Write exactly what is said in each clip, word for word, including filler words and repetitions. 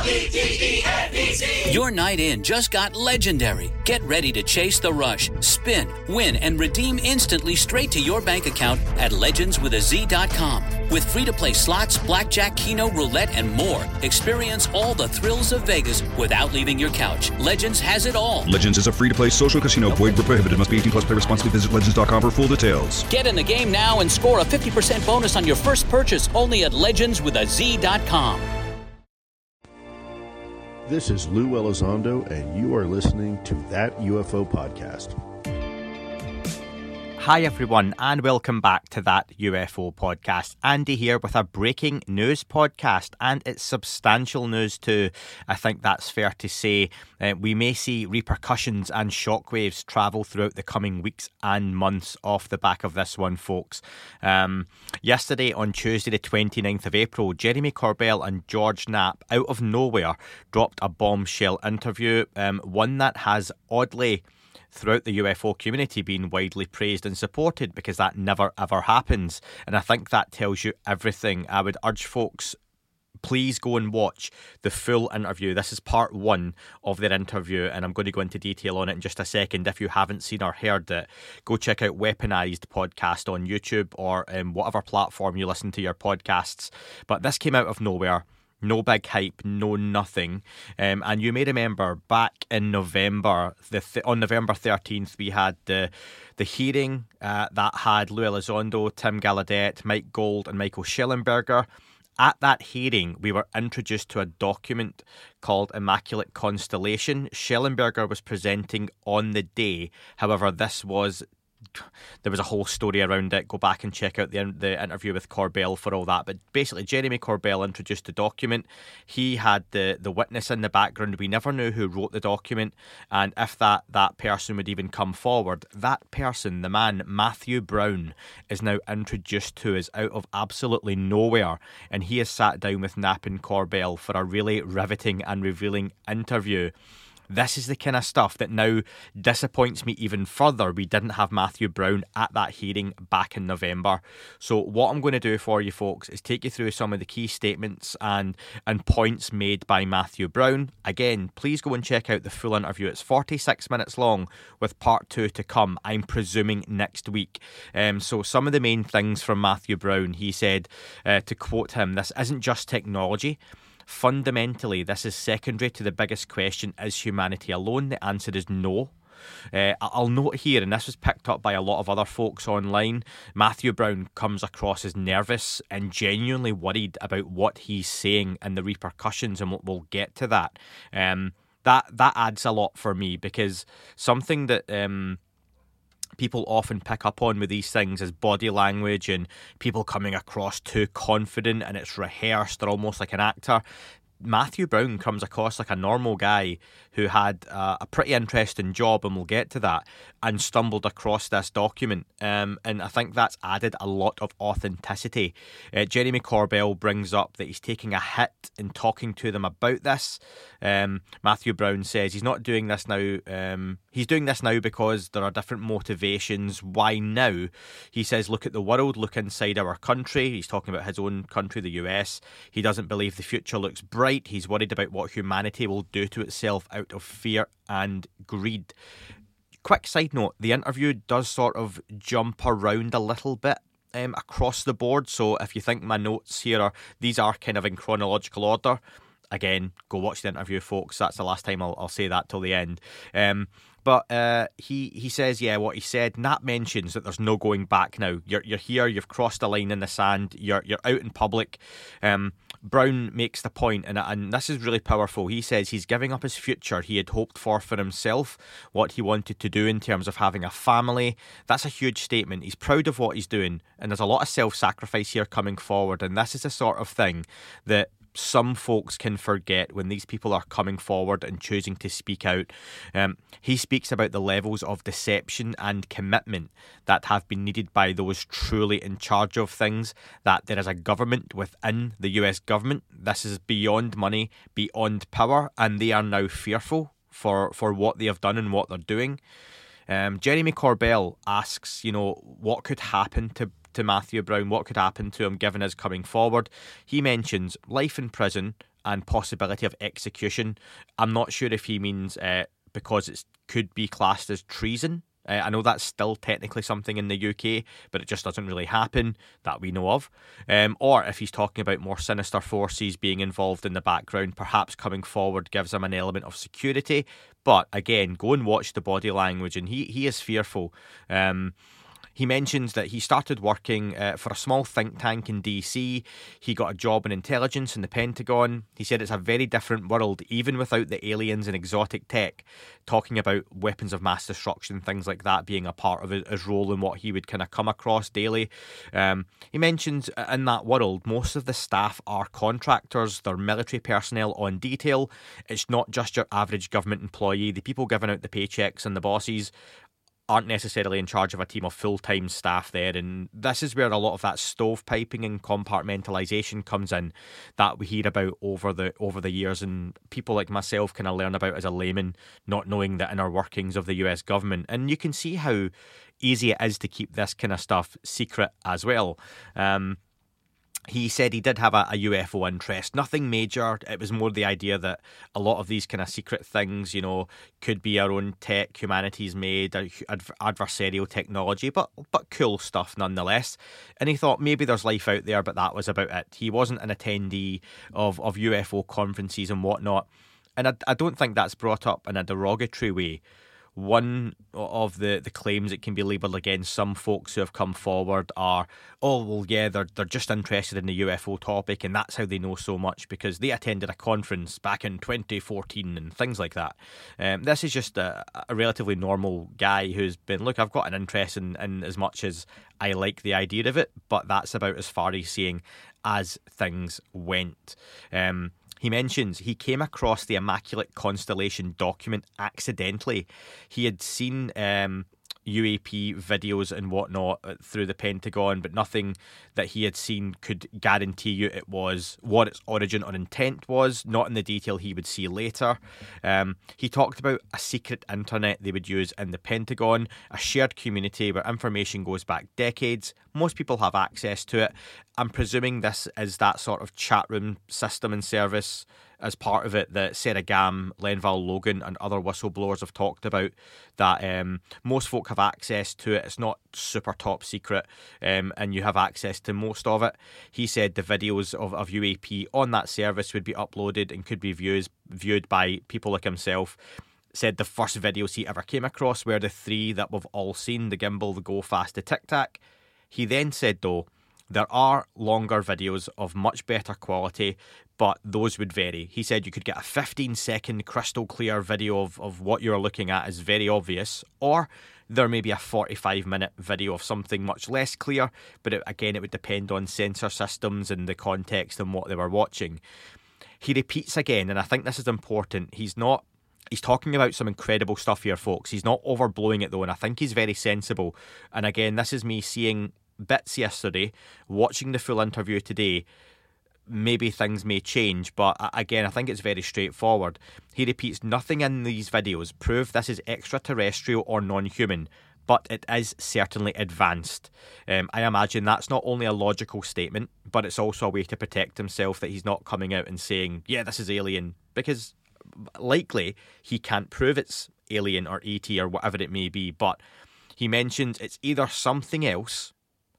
Your night in just got legendary. Get ready to chase the rush, spin, win, and redeem instantly straight to your bank account at legends with a z dot com. With free-to-play slots, blackjack, keno, roulette, and more, experience all the thrills of Vegas without leaving your couch. Legends has it all. Legends is a free-to-play social casino. Void where prohibited. Must be eighteen plus. Play responsibly. Visit legends dot com for full details. Get in the game now and score a fifty percent bonus on your first purchase only at legends with a z dot com. This is Lou Elizondo, and you are listening to That U F O Podcast. Hi everyone, and welcome back to That U F O Podcast. Andy here with a breaking news podcast, and it's substantial news too. I think that's fair to say. Uh, we may see repercussions and shockwaves travel throughout the coming weeks and months off the back of this one, folks. Um, yesterday, on Tuesday the twenty-ninth of April, Jeremy Corbell and George Knapp, out of nowhere, dropped a bombshell interview, um, one that has oddly, throughout the U F O community, being widely praised and supported, because that never ever happens. And I think that tells you everything. I would urge folks, please go and watch the full interview. This is part one of their interview, and I'm going to go into detail on it in just a second. If you haven't seen or heard it, go check out Weaponized Podcast on YouTube or um, whatever platform you listen to your podcasts. But this came out of nowhere. No big hype, no nothing. Um, and you may remember back in November, the th- on November thirteenth, we had the the hearing uh, that had Lou Elizondo, Tim Gallaudet, Mike Gold and Michael Schellenberger. At that hearing, we were introduced to a document called Immaculate Constellation. Schellenberger was presenting on the day. However, this was... there was a whole story around it. Go back and check out the the interview with Corbell for all that. But basically, Jeremy Corbell introduced the document. He had the, the witness in the background. We never knew who wrote the document, and if that, that person would even come forward. That person, the man, Matthew Brown, is now introduced to us out of absolutely nowhere, and he has sat down with Knapp and Corbell for a really riveting and revealing interview. This is the kind of stuff that now disappoints me even further. We didn't have Matthew Brown at that hearing back in November. So what I'm going to do for you folks is take you through some of the key statements and, and points made by Matthew Brown. Again, please go and check out the full interview. It's forty-six minutes long with part two to come, I'm presuming next week. Um, so some of the main things from Matthew Brown, he said, uh, to quote him, "This isn't just technology. Fundamentally, this is secondary to the biggest question, is humanity alone? The answer is no." Uh, I'll note here, and this was picked up by a lot of other folks online, Matthew Brown comes across as nervous and genuinely worried about what he's saying and the repercussions, and we'll, we'll get to that. Um, that that adds a lot for me, because something that... Um, people often pick up on with these things is body language and people coming across too confident and it's rehearsed or almost like an actor. Matthew Brown comes across like a normal guy who had uh, a pretty interesting job, and we'll get to that, and stumbled across this document. Um, and I think that's added a lot of authenticity. Uh, Jeremy Corbell brings up that he's taking a hit in talking to them about this. Um, Matthew Brown says he's not doing this now. Um, he's doing this now because there are different motivations. Why now? He says, look at the world, look inside our country. He's talking about his own country, the U S. He doesn't believe the future looks bright. He's worried about what humanity will do to itself out of fear and greed. Quick side note, the interview does sort of jump around a little bit um, across the board. So if you think my notes here are, these are kind of in chronological order, again, go watch the interview, folks. That's the last time I'll, I'll say that till the end. Um, But uh, he, he says, yeah, what he said, Nat mentions that there's no going back now. You're you're here, you've crossed the line in the sand, you're you're out in public. Um, Brown makes the point, and, and this is really powerful. He says he's giving up his future he had hoped for for himself, what he wanted to do in terms of having a family. That's a huge statement. He's proud of what he's doing, and there's a lot of self-sacrifice here coming forward, and this is the sort of thing that some folks can forget when these people are coming forward and choosing to speak out. Um, he speaks about the levels of deception and commitment that have been needed by those truly in charge of things, that there is a government within the U S government. This is beyond money, beyond power, and they are now fearful for, for what they have done and what they're doing. Um, Jeremy Corbell asks, you know, what could happen to to Matthew Brown, what could happen to him given his coming forward. He mentions life in prison and possibility of execution. I'm not sure if he means uh, because it could be classed as treason. Uh, I know that's still technically something in the U K, but it just doesn't really happen that we know of. Um, or if he's talking about more sinister forces being involved in the background, perhaps coming forward gives him an element of security. But again, go and watch the body language, and he, he is fearful. Um, He mentions that he started working uh, for a small think tank in D C. He got a job in intelligence in the Pentagon. He said it's a very different world, even without the aliens and exotic tech, talking about weapons of mass destruction, things like that being a part of his role and what he would kind of come across daily. Um, he mentions in that world, most of the staff are contractors. They're military personnel on detail. It's not just your average government employee. The people giving out the paychecks and the bosses aren't necessarily in charge of a team of full-time staff there, and this is where a lot of that stovepiping and compartmentalisation comes in that we hear about over the over the years, and people like myself kind of learn about as a layman, not knowing the inner workings of the U S government. And you can see how easy it is to keep this kind of stuff secret as well. Um, He said he did have a, a U F O interest, nothing major. It was more the idea that a lot of these kind of secret things, you know, could be our own tech, humanity's made, adver- adversarial technology, but but cool stuff nonetheless. And he thought maybe there's life out there, but that was about it. He wasn't an attendee of, of U F O conferences and whatnot. And I, I don't think that's brought up in a derogatory way. One of the, the claims that can be labelled against some folks who have come forward are, oh, well, yeah, they're, they're just interested in the U F O topic, and that's how they know so much because they attended a conference back in twenty fourteen and things like that. Um, this is just a, a relatively normal guy who's been, look, I've got an interest in, in as much as I like the idea of it, but that's about as far as seeing as things went. Um He mentions he came across the Immaculate Constellation document accidentally. He had seen um, U A P videos and whatnot through the Pentagon, but nothing that he had seen could guarantee you it was what its origin or intent was, not in the detail he would see later. Um, he talked about a secret internet they would use in the Pentagon, a shared community where information goes back decades. Most people have access to it. I'm presuming this is that sort of chat room system and service as part of it that Sarah Gam, Lenval Logan and other whistleblowers have talked about, that um, most folk have access to it. It's not super top secret, um, and you have access to most of it. He said the videos of, of U A P on that service would be uploaded and could be views, viewed by people like himself. Said the first videos he ever came across were the three that we've all seen, the gimbal, the go fast, the tic tac. He then said, though, there are longer videos of much better quality, but those would vary. He said you could get a fifteen second crystal clear video of, of what you're looking at is very obvious, or there may be a forty-five minute video of something much less clear, but it, again, it would depend on sensor systems and the context and what they were watching. He repeats again, and I think this is important, he's not He's talking about some incredible stuff here, folks. He's not overblowing it, though, and I think he's very sensible. And again, this is me seeing bits yesterday, watching the full interview today. Maybe things may change, but again, I think it's very straightforward. He repeats, nothing in these videos prove this is extraterrestrial or non-human, but it is certainly advanced. Um, I imagine that's not only a logical statement, but it's also a way to protect himself that he's not coming out and saying, yeah, this is alien, because likely he can't prove it's alien or E T or whatever it may be, but he mentions it's either something else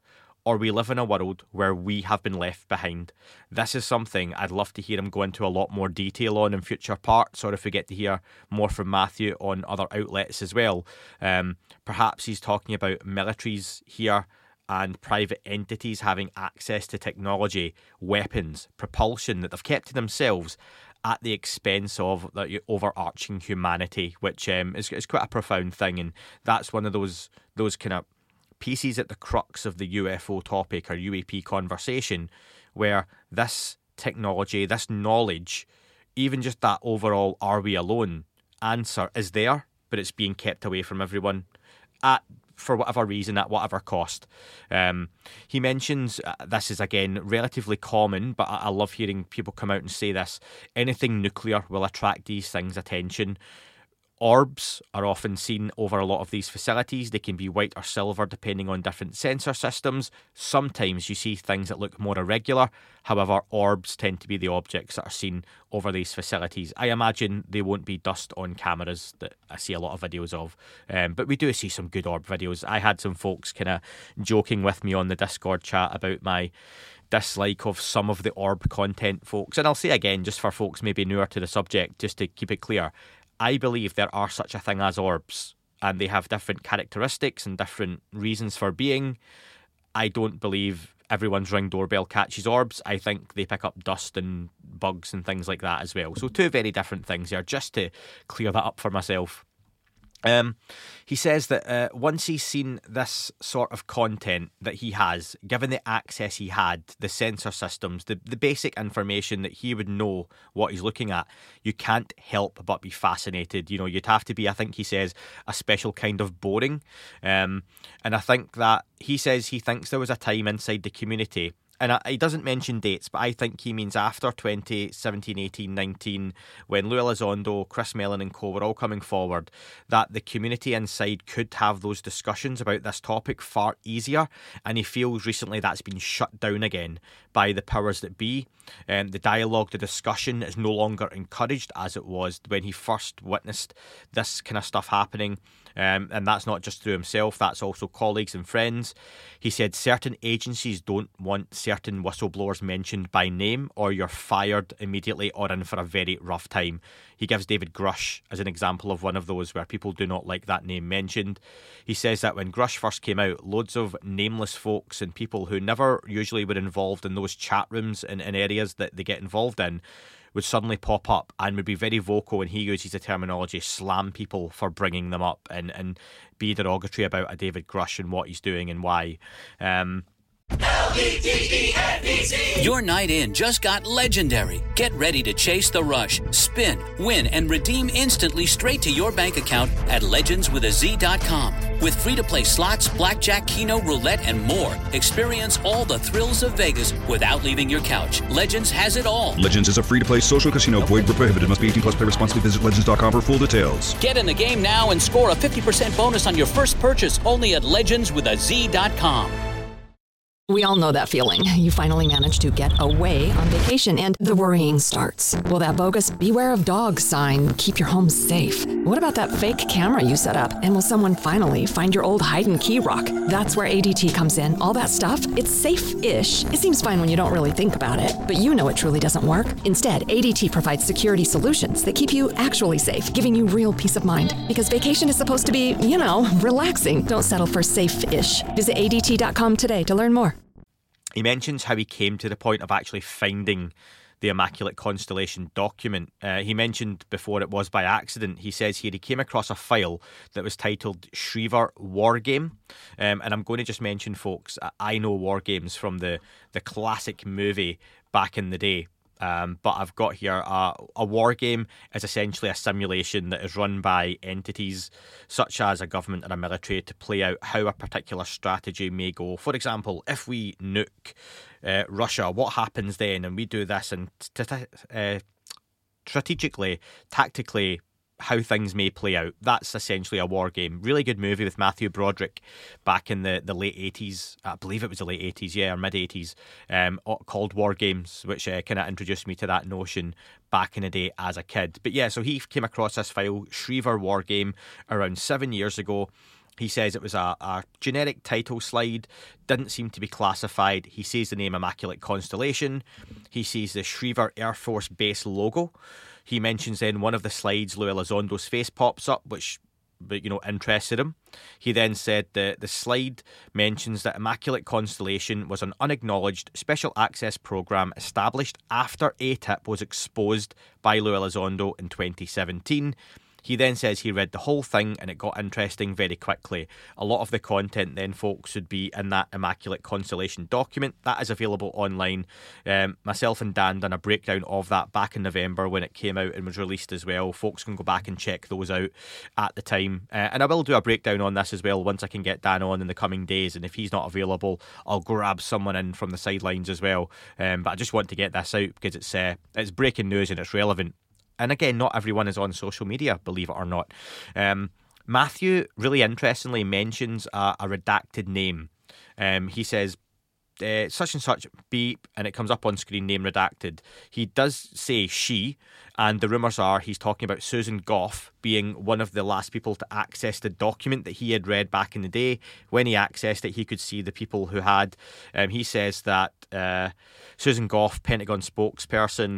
or we live in a world where we have been left behind. This is something I'd love to hear him go into a lot more detail on in future parts, or if we get to hear more from Matthew on other outlets as well. Um, perhaps he's talking about militaries here and private entities having access to technology, weapons, propulsion that they've kept to themselves at the expense of the overarching humanity, which um, is, is quite a profound thing. And that's one of those those kind of pieces at the crux of the U F O topic or U A P conversation, where this technology, this knowledge, even just that overall "are we alone" answer is there, but it's being kept away from everyone at for whatever reason, at whatever cost. Um, he mentions, uh, this is again relatively common, but I, I love hearing people come out and say this, anything nuclear will attract these things' attention. Orbs are often seen over a lot of these facilities. They can be white or silver depending on different sensor systems. Sometimes you see things that look more irregular. However, orbs tend to be the objects that are seen over these facilities. I imagine they won't be dust on cameras that I see a lot of videos of. Um, but we do see some good orb videos. I had some folks kind of joking with me on the Discord chat about my dislike of some of the orb content, folks. And I'll say again, just for folks maybe newer to the subject, just to keep it clear, I believe there are such a thing as orbs, and they have different characteristics and different reasons for being. I don't believe everyone's Ring doorbell catches orbs. I think they pick up dust and bugs and things like that as well. So two very different things here, just to clear that up for myself. Um, he says that uh, once he's seen this sort of content that he has, given the access he had, the sensor systems, the, the basic information that he would know what he's looking at, you can't help but be fascinated. You know, you'd have to be, I think he says, a special kind of boring. Um, and I think that he says he thinks there was a time inside the community, and he doesn't mention dates, but I think he means after twenty seventeen, eighteen, nineteen, when Lou Elizondo, Chris Mellon and co were all coming forward, that the community inside could have those discussions about this topic far easier, and he feels recently that's been shut down again by the powers that be. Um, the dialogue, the discussion is no longer encouraged as it was when he first witnessed this kind of stuff happening. Um, and that's not just through himself, that's also colleagues and friends. He said certain agencies don't want certain whistleblowers mentioned by name, or you're fired immediately or in for a very rough time. He gives David Grush as an example of one of those where people do not like that name mentioned. He says that when Grush first came out, loads of nameless folks and people who never usually were involved in those chat rooms and in areas that they get involved in would suddenly pop up and would be very vocal, and he uses the terminology slam people for bringing them up and, and be derogatory about a David Grush and what he's doing and why. Um, L E D E N E Z. Your night in just got legendary. Get ready to chase the rush, spin, win, and redeem instantly straight to your bank account at legends with a z dot com. With free-to-play slots, blackjack, keno, roulette, and more, experience all the thrills of Vegas without leaving your couch. Legends has it all. Legends is a free-to-play social casino. Void where prohibited. Must be eighteen plus. Play responsibly. Visit legends dot com for full details. Get in the game now and score a fifty percent bonus on your first purchase only at legends with a z dot com. We all know that feeling. You finally manage to get away on vacation and the worrying starts. Will that bogus "Beware of Dogs" sign keep your home safe? What about that fake camera you set up? And will someone finally find your old hide and key rock? That's where A D T comes in. All that stuff, it's safe-ish. It seems fine when you don't really think about it, but you know it truly doesn't work. Instead, A D T provides security solutions that keep you actually safe, giving you real peace of mind. Because vacation is supposed to be, you know, relaxing. Don't settle for safe-ish. Visit A D T dot com today to learn more. He mentions how he came to the point of actually finding the Immaculate Constellation document. Uh, he mentioned before it was by accident. He says here he came across a file that was titled Shriver War Game. Um, and I'm going to just mention, folks, I know War Games from the, the classic movie back in the day. Um, but I've got here uh, a war game is essentially a simulation that is run by entities such as a government or a military to play out how a particular strategy may go. For example, if we nuke uh, Russia, what happens then? And we do this and t- t- uh, strategically, tactically, how things may play out. That's essentially a war game. Really good movie with Matthew Broderick back in the, the late eighties. I believe it was the late eighties, yeah, or mid-eighties, um, called War Games, which uh, kind of introduced me to that notion back in the day as a kid. But yeah, so he came across this file, Shriver War Game, around seven years ago. He says it was a, a generic title slide, didn't seem to be classified. He sees the name Immaculate Constellation. He sees the Shriver Air Force Base logo. He mentions then one of the slides, Lou Elizondo's face pops up, which, you know, interested him. He then said that the slide mentions that Immaculate Constellation was an unacknowledged special access program established after A T I P was exposed by Lou Elizondo in twenty seventeen. He then says he read the whole thing and it got interesting very quickly. A lot of the content then, folks, would be in that Immaculate Constellation document. That is available online. Um, myself and Dan done a breakdown of that back in November when it came out and was released as well. Folks can go back and check those out at the time. Uh, and I will do a breakdown on this as well once I can get Dan on in the coming days. And if he's not available, I'll grab someone in from the sidelines as well. Um, but I just want to get this out because it's uh, it's breaking news and it's relevant. and again, not everyone is on social media, believe it or not. Um, Matthew, really interestingly, mentions a, a redacted name. Um, he says, Uh, such and such beep, and it comes up on screen, name redacted. He does say she, and the rumours are he's talking about Susan Gough being one of the last people to access the document that he had read back in the day. When he accessed it, he could see the people who had. Um, he says that uh, Susan Gough, Pentagon spokesperson,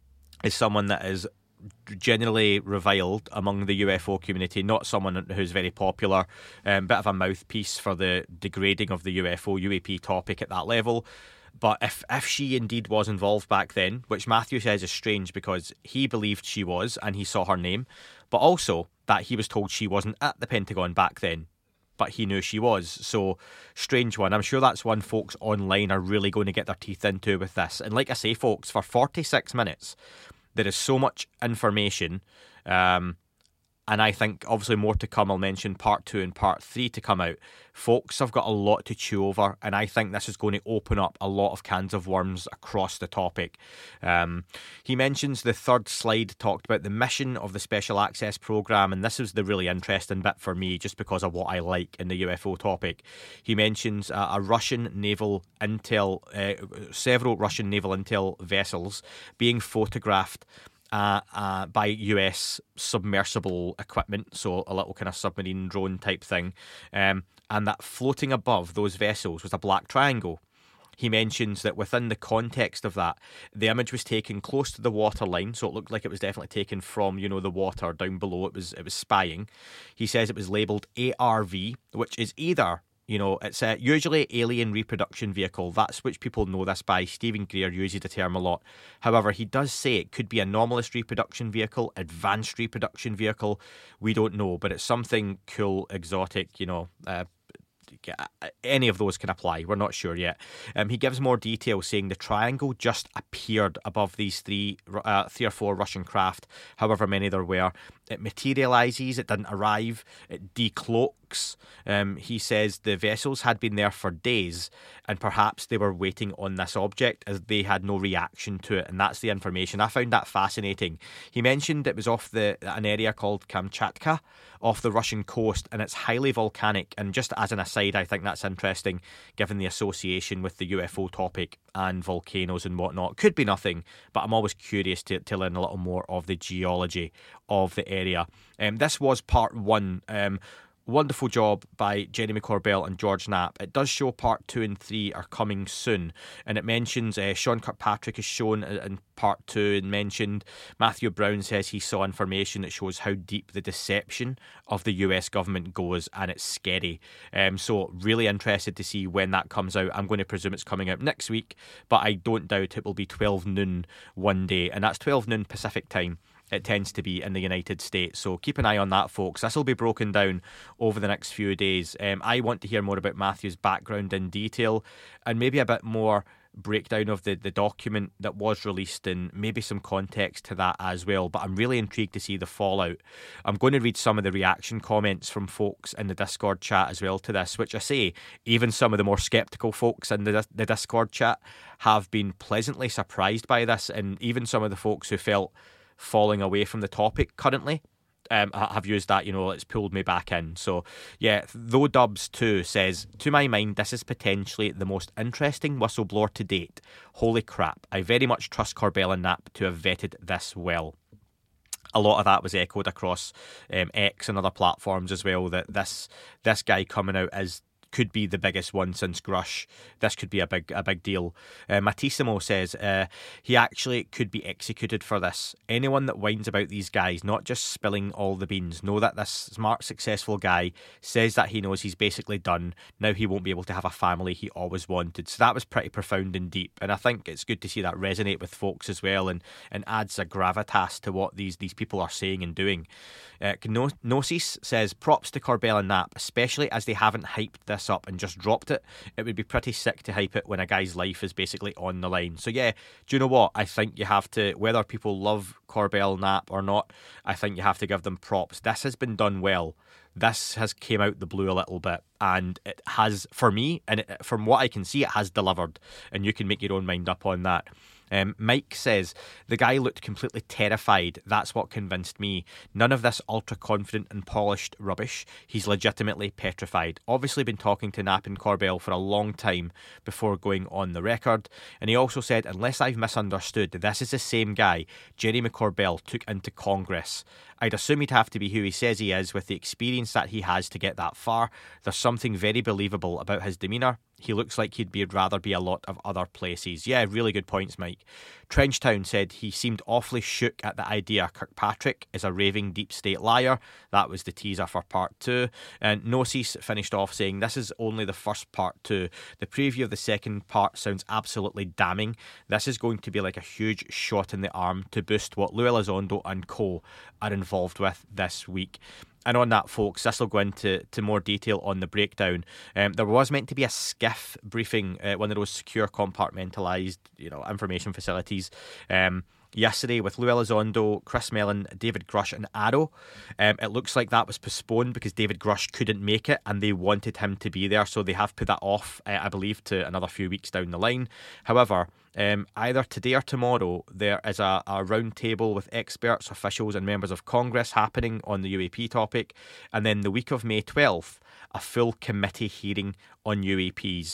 is someone that is generally reviled among the U F O community, not someone who's very popular, um, bit of a mouthpiece for the degrading of the U F O, U A P topic at that level. But if, if she indeed was involved back then, which Matthew says is strange because he believed she was and he saw her name, but also that he was told she wasn't at the Pentagon back then, but he knew she was. So, strange one. I'm sure that's one folks online are really going to get their teeth into with this. And like I say, folks, for forty-six minutes, there is so much information, um, and I think obviously more to come. I'll mention part two and part three to come out. Folks have got a lot to chew over, and I think this is going to open up a lot of cans of worms across the topic. Um, he mentions the third slide talked about the mission of the Special Access Programme, and this is the really interesting bit for me just because of what I like in the U F O topic. He mentions uh, a Russian naval intel, uh, several Russian naval intel vessels being photographed Uh, uh, by U S submersible equipment, so a little kind of submarine drone type thing, um, and that floating above those vessels was a black triangle. He mentions that within the context of that, the image was taken close to the waterline, so it looked like it was definitely taken from, you know, the water down below. It was it was spying. He says it was labelled A R V, which is either, you know, it's a usually alien reproduction vehicle. That's which people know this by. Stephen Greer uses the term a lot. However, he does say it could be anomalous reproduction vehicle, advanced reproduction vehicle. We don't know, but it's something cool, exotic, you know, uh, any of those can apply. We're not sure yet. Um, he gives more detail, saying the triangle just appeared above these three, uh, three or four Russian craft, however many there were. It materialises, it didn't arrive, it decloaks. Um, he says the vessels had been there for days, and perhaps they were waiting on this object as they had no reaction to it, and that's the information. I found that fascinating. He mentioned it was off the an area called Kamchatka, off the Russian coast, and it's highly volcanic. And just as an aside, I think that's interesting, given the association with the U F O topic and volcanoes and whatnot. Could be nothing, but I'm always curious to, to learn a little more of the geology of the area. Um, this was part one. Um, Wonderful job by Jeremy Corbell and George Knapp. It does show part two and three are coming soon, and it mentions uh, Sean Kirkpatrick is shown in part two and mentioned. Matthew Brown says he saw information that shows how deep the deception of the U S government goes, and it's scary. Um, so really interested to see when that comes out. I'm going to presume it's coming out next week, but I don't doubt it will be twelve noon one day, and that's twelve noon Pacific time. It tends to be in the United States. So keep an eye on that, folks. This will be broken down over the next few days. Um, I want to hear more about Matthew's background in detail, and maybe a bit more breakdown of the, the document that was released, and maybe some context to that as well. But I'm really intrigued to see the fallout. I'm going to read some of the reaction comments from folks in the Discord chat as well to this, which I say, even some of the more sceptical folks in the, the Discord chat have been pleasantly surprised by this, and even some of the folks who felt falling away from the topic currently um, have used that, you know, it's pulled me back in. So yeah, though Dubs too says, to my mind, this is potentially the most interesting whistleblower to date. Holy crap, I very much trust Corbell and Knapp to have vetted this well. A lot of that was echoed across um, X and other platforms as well, that this this guy coming out as could be the biggest one since Grush. This could be a big a big deal. Uh, Matissimo says uh, he actually could be executed for this. Anyone that whines about these guys not just spilling all the beans, know that this smart, successful guy says that he knows he's basically done. Now he won't be able to have a family he always wanted. So that was pretty profound and deep, and I think it's good to see that resonate with folks as well, and, and adds a gravitas to what these, these people are saying and doing. Uh, Gnosis says, props to Corbell and Knapp, especially as they haven't hyped this up and just dropped it. It would be pretty sick to hype it when a guy's life is basically on the line. So yeah, do you know what? I think you have to, whether people love Corbell, Knapp or not, I think you have to give them props. This has been done well. This has came out the blue a little bit, and it has, for me, and it, from what I can see, it has delivered, and you can make your own mind up on that. Um, Mike says, the guy looked completely terrified. That's what convinced me. None of this ultra-confident and polished rubbish. He's legitimately petrified. Obviously been talking to Knapp and Corbell for a long time before going on the record. And he also said, unless I've misunderstood, this is the same guy Jeremy Corbell took into Congress. I'd assume he'd have to be who he says he is with the experience that he has to get that far. There's something very believable about his demeanour. He looks like he'd be, rather be a lot of other places. Yeah, really good points, Mike. Trenchtown said he seemed awfully shook at the idea Kirkpatrick is a raving deep state liar. That was the teaser for part two. And Gnosis finished off saying, this is only the first part two. The preview of the second part sounds absolutely damning. This is going to be like a huge shot in the arm to boost what Lou Elizondo and co are involved with this week. And on that, folks, this will go into to more detail on the breakdown. Um, there was meant to be a SCIF briefing, uh, one of those secure compartmentalised, you know, information facilities, um, yesterday with Lou Elizondo, Chris Mellon, David Grush and Arrow. Um, it looks like that was postponed because David Grush couldn't make it and they wanted him to be there, so they have put that off, uh, I believe, to another few weeks down the line. However, Um, either today or tomorrow, there is a, a round table with experts, officials and members of Congress happening on the U A P topic. And then the week of May twelfth, a full committee hearing on U A Ps.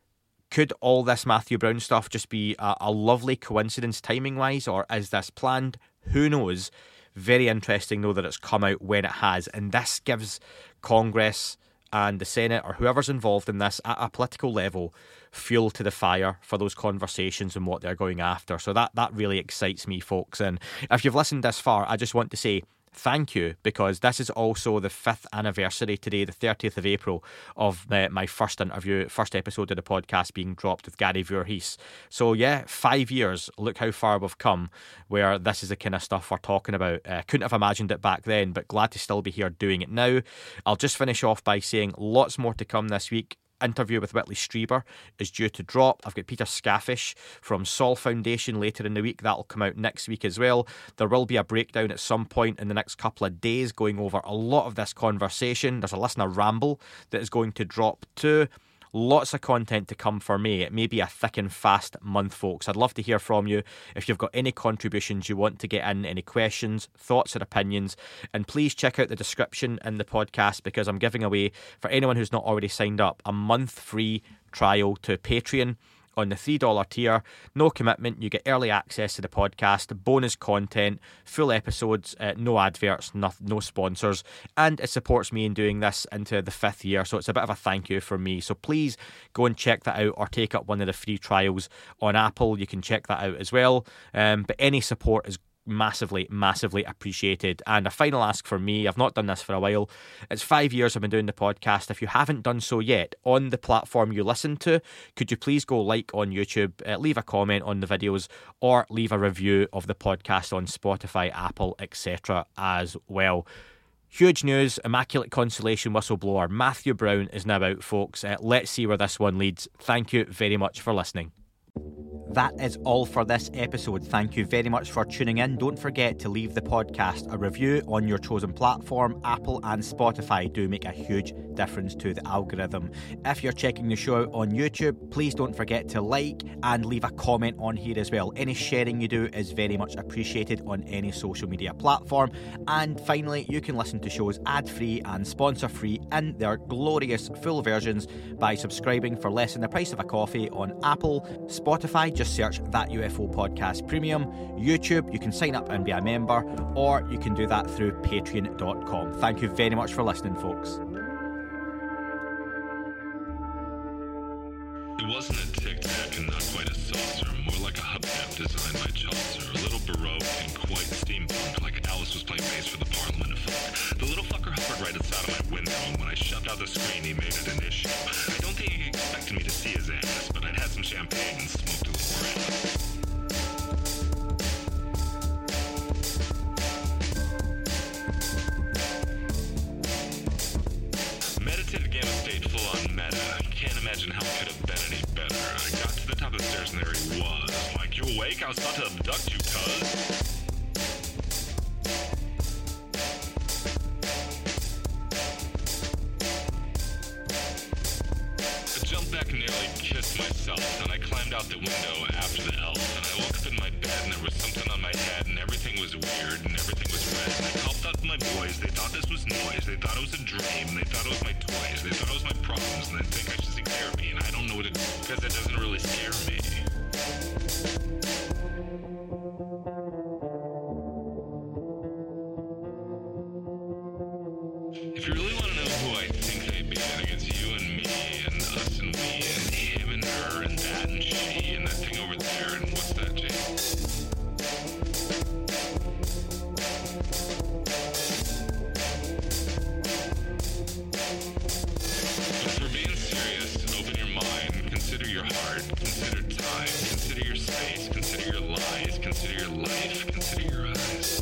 Could all this Matthew Brown stuff just be a, a lovely coincidence timing-wise, or is this planned? Who knows? Very interesting, though, that it's come out when it has. And this gives Congress and the Senate, or whoever's involved in this at a political level, fuel to the fire for those conversations and what they're going after. So that, that really excites me, folks. And if you've listened this far, I just want to say thank you, because this is also the fifth anniversary today, the thirtieth of April, of uh, my first interview, first episode of the podcast being dropped with Gary Voorhees. So yeah, five years, look how far we've come, where this is the kind of stuff we're talking about. Uh, couldn't have imagined it back then, but glad to still be here doing it now. I'll just finish off by saying lots more to come this week. Interview with Whitley Strieber is due to drop. I've got Peter Scaffish from Sol Foundation later in the week. That'll come out next week as well. There will be a breakdown at some point in the next couple of days going over a lot of this conversation. There's a listener ramble that is going to drop too. Lots of content to come for May. It may be a thick and fast month, folks. I'd love to hear from you. If you've got any contributions you want to get in, any questions, thoughts or opinions, and please check out the description in the podcast, because I'm giving away, for anyone who's not already signed up, a month free trial to Patreon on the three dollars tier. No commitment. You get early access to the podcast, bonus content, full episodes, uh, no adverts, no, no sponsors, and it supports me in doing this into the fifth year, so it's a bit of a thank you for me. So please go and check that out, or take up one of the free trials on Apple. You can check that out as well. Um, but any support is massively, massively appreciated. And a final ask for me, I've not done this for a while. It's five years I've been doing the podcast. If you haven't done so yet, on the platform you listen to, could you please go like on YouTube, uh, leave a comment on the videos, or leave a review of the podcast on Spotify, Apple, et cetera as well. Huge news, Immaculate Consolation whistleblower Matthew Brown is now out, folks. Uh, let's see where this one leads. Thank you very much for listening. That is all for this episode. Thank you very much for tuning in. Don't forget to leave the podcast a review on your chosen platform. Apple and Spotify do make a huge difference to the algorithm. If you're checking the show out on YouTube, please don't forget to like and leave a comment on here as well. Any sharing you do is very much appreciated on any social media platform. And finally, you can listen to shows ad-free and sponsor-free in their glorious full versions by subscribing for less than the price of a coffee on Apple, Spotify, just search That U F O Podcast Premium. YouTube, you can sign up and be a member, or you can do that through patreon dot com. Thank you very much for listening, folks. It wasn't a tic-tac and not quite a saucer, more like a hubcap designed by Chaucer, a little baroque and quite steampunk, like Alice was playing bass for the Parliament of Folk. The little fucker hovered right outside of my window, and when I shoved out the screen, he made it an issue. I don't think he expected me to see his ass, but I'd had some champagne and smoked a little around. Meditative gamma state full-on meta. Can't imagine how it could have been any better. I got to the top of the stairs and there he was. Like, you awake? I was about to abduct you, cuz. I jumped back and nearly kissed myself, and I climbed out the window after the elf, and I woke up head, and everything was weird, and everything was red. And I helped out my boys. They thought this was noise. They thought it was a dream. They thought it was my toys. They thought it was my problems, and they think I should seek therapy. And I don't know what it is, because it doesn't really scare me. If you really want to know who I think they be, then against you and me and us and we and him and her and that and she and that thing over there and what's that, Jay? But if we're being serious, open your mind, consider your heart, consider time, consider your space, consider your lies, consider your life, consider your eyes.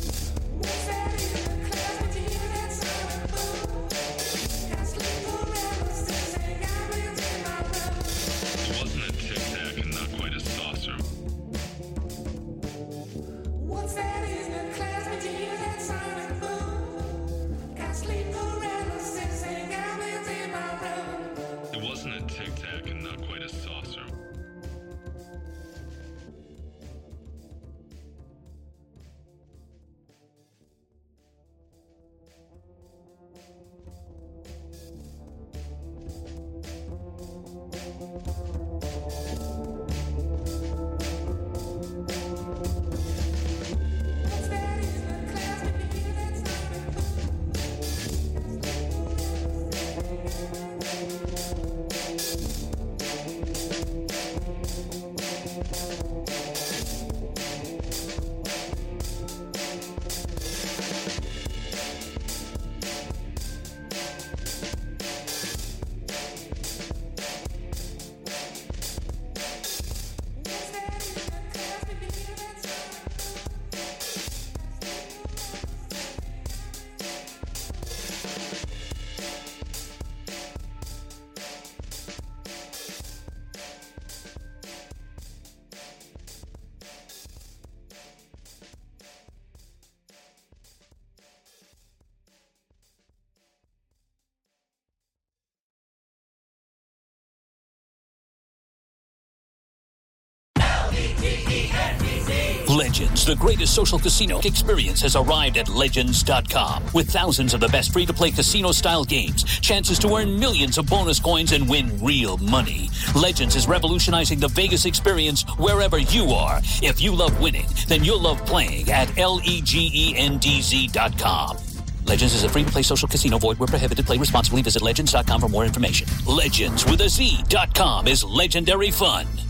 Legends, the greatest social casino experience, has arrived at Legends dot com. With thousands of the best free-to-play casino-style games, chances to earn millions of bonus coins and win real money. Legends is revolutionizing the Vegas experience wherever you are. If you love winning, then you'll love playing at Legends dot com. Legends is a free-to-play social casino. Void where prohibited. Play responsibly. Visit Legends dot com for more information. Legends with a Z dot com is legendary fun.